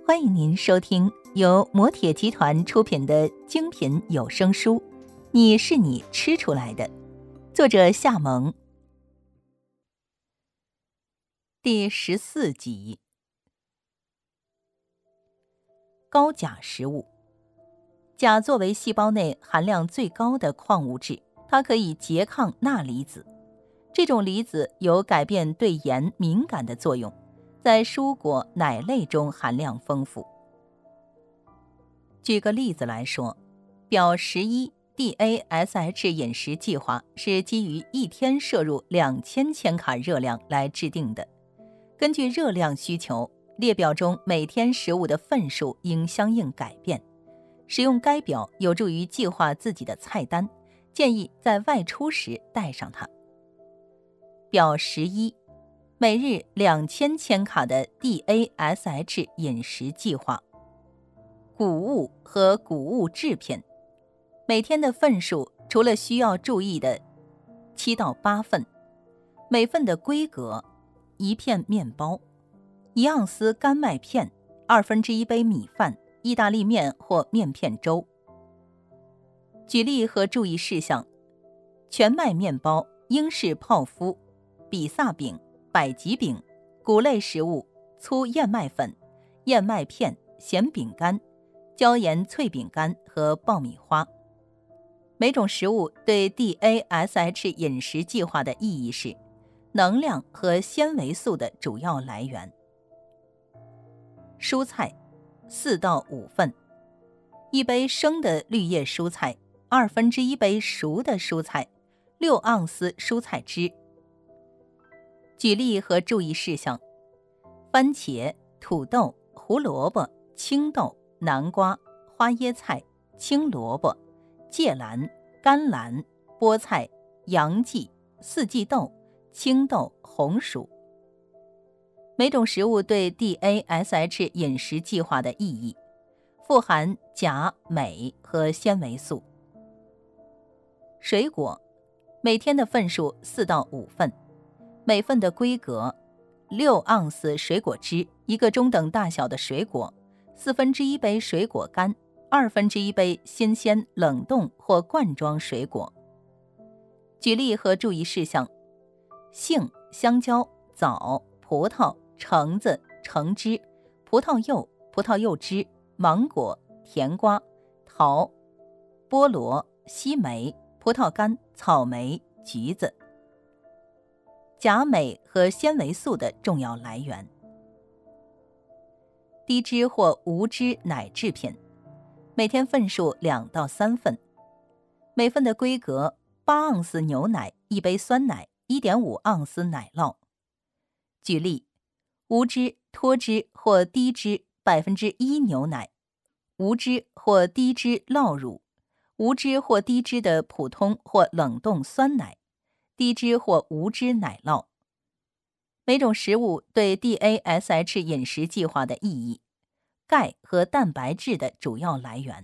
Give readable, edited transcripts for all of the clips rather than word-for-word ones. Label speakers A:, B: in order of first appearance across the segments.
A: 欢迎您收听由摩铁集团出品的精品有声书《你是你吃出来的》，作者夏萌。第14集。高钾食物。钾作为细胞内含量最高的矿物质，它可以拮抗钠离子。这种离子有改变对盐敏感的作用，在蔬果、奶类中含量丰富。举个例子来说，表11 DASH 饮食计划是基于一天摄入2000千卡热量来制定的。根据热量需求，列表中每天食物的份数应相应改变。使用该表有助于计划自己的菜单，建议在外出时带上它。表11每日2000千卡的 DASH 饮食计划。谷物和谷物制品，每天的份数除了需要注意的7到8份，每份的规格：1片面包，1盎司干麦片，1/2杯米饭，意大利面或面片粥。举例和注意事项：全麦面包、英式泡芙、比萨饼、百吉饼、谷类食物、粗燕麦粉、燕麦片、咸饼干、椒盐脆饼干和爆米花。每种食物对 DASH 饮食计划的意义是能量和纤维素的主要来源。蔬菜4到5份，1杯生的绿叶蔬菜，1/2杯熟的蔬菜，6盎司蔬菜汁。举例和注意事项：番茄、土豆、胡萝卜、青豆、南瓜、花椰菜、青萝卜、芥蓝、甘蓝、菠菜、洋蓟、四季豆、青豆、红薯。每种食物对 DASH 饮食计划的意义：富含钾、镁和纤维素。水果，每天的份数4到5份，每份的规格：6盎司水果汁，1个中等大小的水果，1/4杯水果干，1/2杯新鲜冷冻或罐装水果。举例和注意事项：杏、香蕉、枣、葡萄、橙子、橙汁、葡萄柚、葡萄柚汁、芒果、甜瓜、桃、菠萝、西梅、葡萄干、草莓、橘子。钾、镁和纤维素的重要来源。低脂或无脂奶制品，每天份数2到3份，每份的规格：8盎司牛奶，1杯酸奶，1.5盎司奶酪。举例：无脂、脱脂或低脂1%牛奶，无脂或低脂酪乳，无脂或低脂的普通或冷冻酸奶，低脂或无脂奶酪。每种食物对 DASH 饮食计划的意义：钙和蛋白质的主要来源。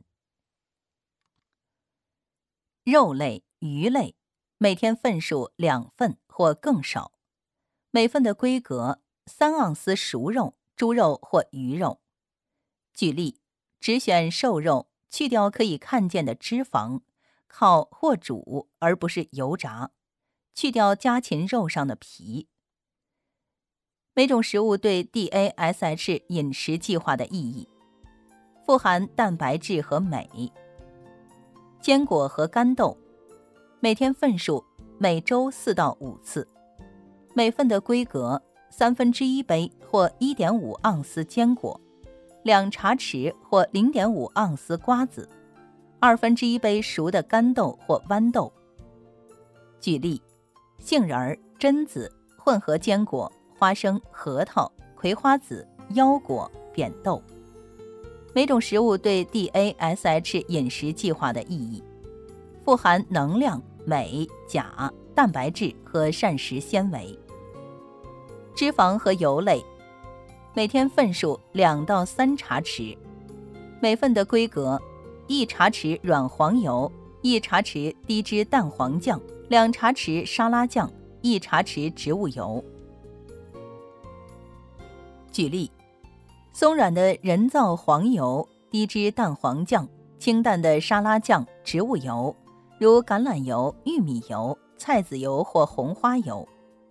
A: 肉类、鱼类，每天份数2份或更少，每份的规格：3盎司熟肉，猪肉或鱼肉。举例：只选瘦肉，去掉可以看见的脂肪，烤或煮而不是油炸，去掉家禽肉上的皮。每种食物对 DASH 饮食计划的意义：富含蛋白质和镁。坚果和干豆，每天份数每周4到5次，每份的规格：1/3杯或1.5盎司坚果，2茶匙或0.5盎司瓜子，1/2杯熟的干豆或豌豆。举例：杏仁、榛子、混合坚果、花生、核桃、葵花籽、腰果、扁豆。每种食物对 DASH 饮食计划的意义：富含能量、镁、钾、蛋白质和膳食纤维。脂肪和油类，每天份数2到3茶匙，每份的规格：1茶匙软黄油，1茶匙低脂蛋黄酱，2茶匙沙拉酱，1茶匙植物油。举例松软的人造黄油、低脂蛋黄酱、清淡的沙拉酱、植物油，如橄榄油、玉米油、菜籽油或红花油。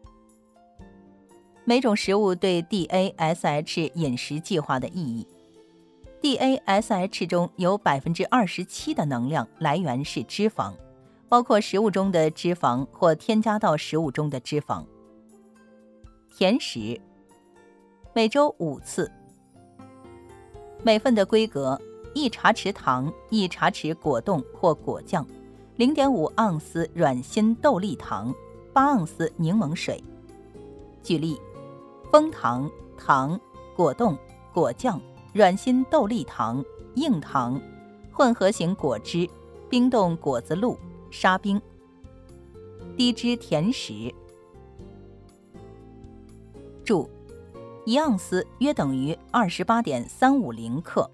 A: 每种食物对 DASH 饮食计划的意义。DASH 中有 27% 的能量来源是脂肪，包括食物中的脂肪或添加到食物中的脂肪。甜食，每周5次。每份的规格：1茶匙糖、1茶匙果冻或果酱、0.5盎司软心豆粒糖、8盎司柠檬水。举例：枫糖、糖、果冻、果酱、软心豆粒糖、硬糖、混合型果汁、冰冻果子露、沙冰。低脂甜食。注：1盎司约等于28.350克。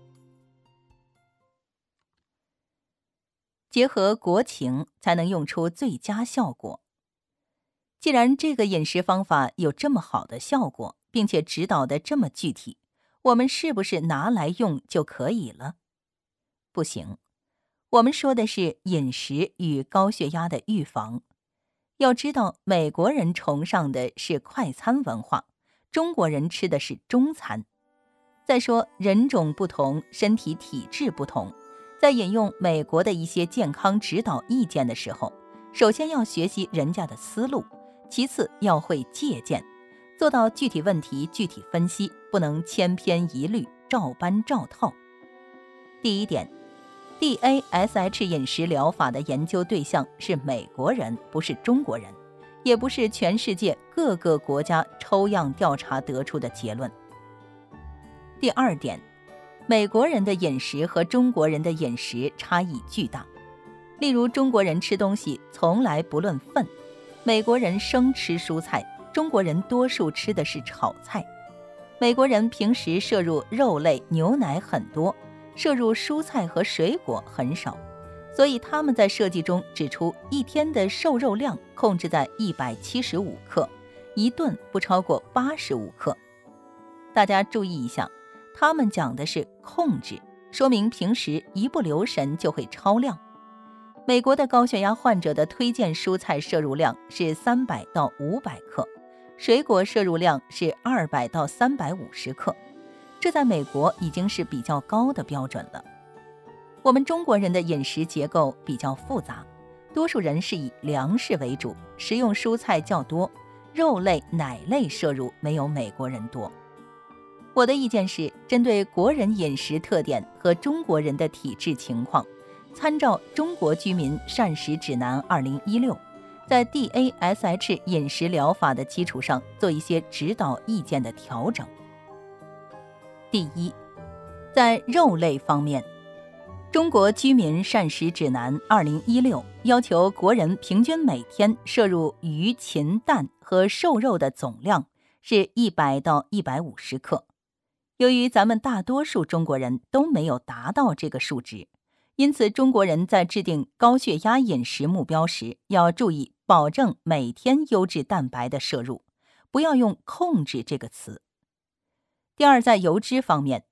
A: 结合国情才能用出最佳效果。既然这个饮食方法有这么好的效果，并且指导得这么具体，我们是不是拿来用就可以了？不行，我们说的是饮食与高血压的预防。要知道，美国人崇尚的是快餐文化，中国人吃的是中餐。再说人种不同，身体体质不同，在引用美国的一些健康指导意见的时候，首先要学习人家的思路，其次要会借鉴，做到具体问题具体分析，不能千篇一律，照搬照套。第一点， DASH 饮食疗法的研究对象是美国人，不是中国人，也不是全世界各个国家抽样调查得出的结论。第二点，美国人的饮食和中国人的饮食差异巨大。例如，中国人吃东西从来不论份，美国人生吃蔬菜，中国人多数吃的是炒菜。美国人平时摄入肉类、牛奶很多，摄入蔬菜和水果很少，所以他们在设计中指出一天的瘦肉量控制在175克，一顿不超过85克。大家注意一下，他们讲的是控制，说明平时一不留神就会超量。美国的高血压患者的推荐蔬菜摄入量是300到500克，水果摄入量是200到350克，这在美国已经是比较高的标准了。我们中国人的饮食结构比较复杂，多数人是以粮食为主，食用蔬菜较多，肉类、奶类摄入没有美国人多。我的意见是，针对国人饮食特点和中国人的体质情况，参照《中国居民膳食指南2016》，在 DASH 饮食疗法的基础上做一些指导意见的调整。第一，在肉类方面，《中国居民膳食指南2016》要求国人平均每天摄入鱼、禽、蛋和瘦肉的总量是100到150克。由于咱们大多数中国人都没有达到这个数值，因此中国人在制定高血压饮食目标时，要注意保证每天优质蛋白的摄入，不要用控制这个词。第二，在油脂方面，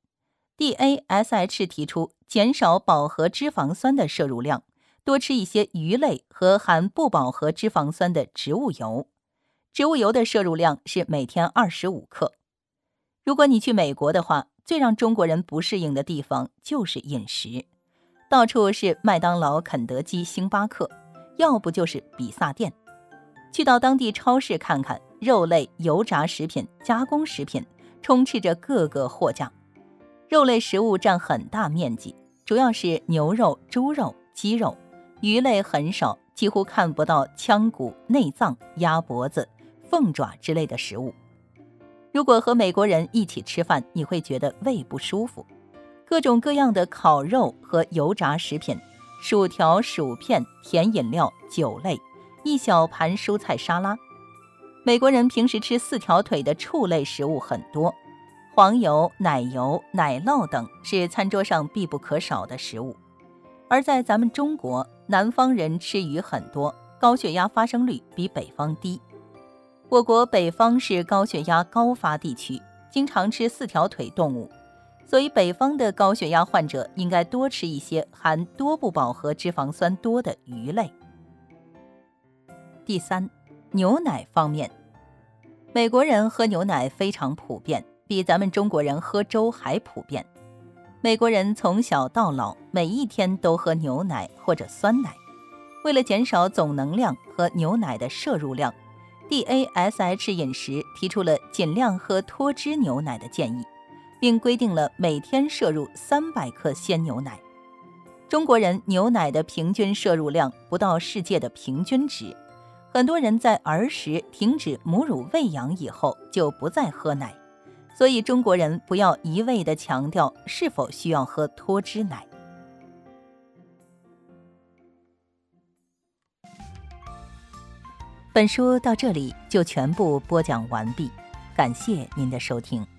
A: DASH 提出减少饱和脂肪酸的摄入量，多吃一些鱼类和含不饱和脂肪酸的植物油。植物油的摄入量是每天25克。如果你去美国的话，最让中国人不适应的地方就是饮食，到处是麦当劳、肯德基、星巴克，要不就是比萨店。去到当地超市看看，肉类、油炸食品、加工食品充斥着各个货架。肉类食物占很大面积，主要是牛肉、猪肉、鸡肉，鱼类很少，几乎看不到腔骨、内脏、鸭脖子、凤爪之类的食物。如果和美国人一起吃饭，你会觉得胃不舒服。各种各样的烤肉和油炸食品，薯条、薯片、甜饮料、酒类，一小盘蔬菜沙拉。美国人平时吃4条腿的畜类食物很多，黄油、奶油、奶酪等是餐桌上必不可少的食物。而在咱们中国，南方人吃鱼很多，高血压发生率比北方低。我国北方是高血压高发地区，经常吃4条腿动物， 所以北方的高血压患者应该多吃一些含多不饱和脂肪酸多的鱼类。第三，牛奶方面，美国人喝牛奶非常普遍，比咱们中国人喝粥还普遍。美国人从小到老每一天都喝牛奶或者酸奶。为了减少总能量和牛奶的摄入量， DASH 饮食提出了尽量喝脱脂牛奶的建议，并规定了每天摄入300克鲜牛奶。中国人牛奶的平均摄入量不到世界的平均值，很多人在儿时停止母乳喂养以后就不再喝奶，所以中国人不要一味地强调是否需要喝脱脂奶。本书到这里就全部播讲完毕，感谢您的收听。